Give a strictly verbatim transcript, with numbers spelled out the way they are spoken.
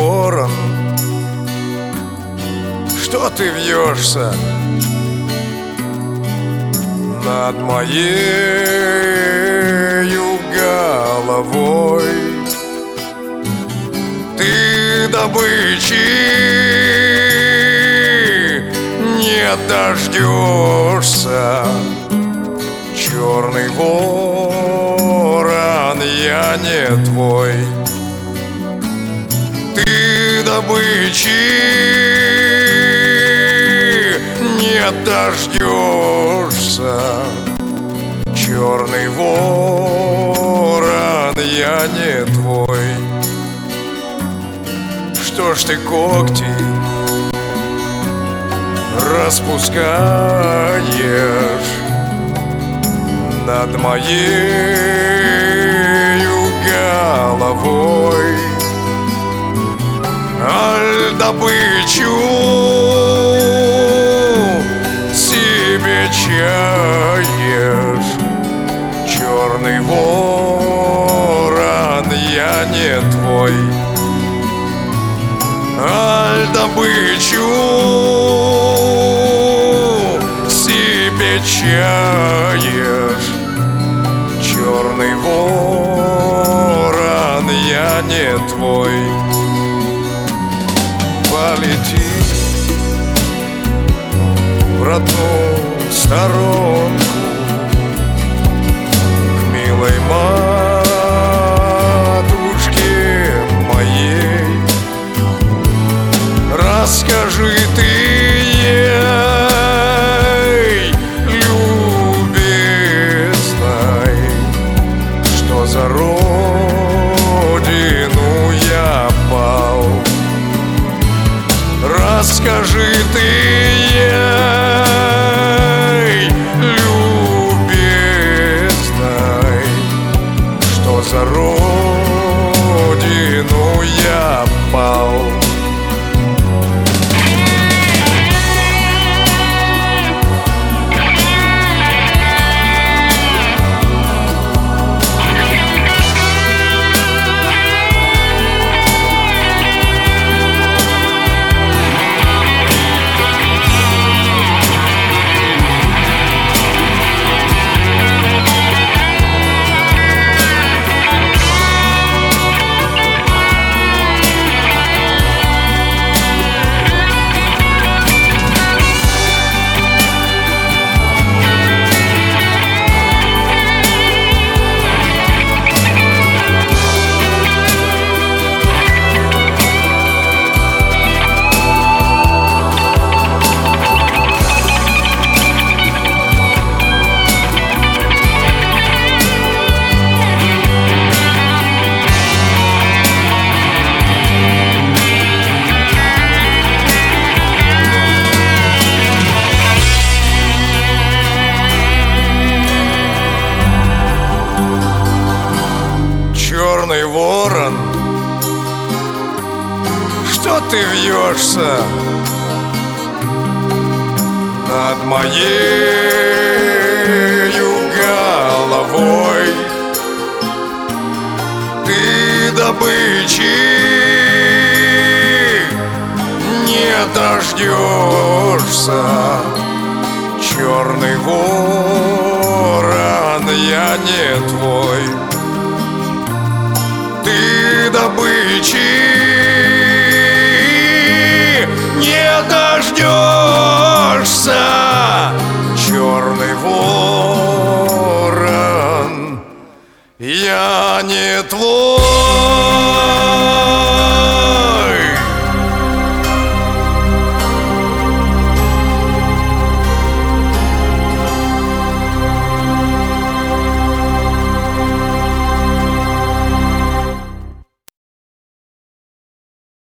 ворон, что ты вьешься над моею головой. Ты добычи не дождешься, черный ворон, я не твой. Ты добычи не дождешься, черный ворон, я не твой. Что ж ты когти распускаешь над моею головой? Аль добычу себе чаешь, черный ворон, я не твой. Аль добычу себе чаешь, черный ворон, я не твой. Полети в родную сторонку к милой матушке моей. Расскажи ты ей, любезной, что за родину я пал. Расскажи ты ей, любезной, что за родину я пал. Черный ворон, что ты вьешься над моею головой? Ты добычи не дождешься, черный ворон, я не твой. Ты добычи не дождешься, черный ворон, я не твой.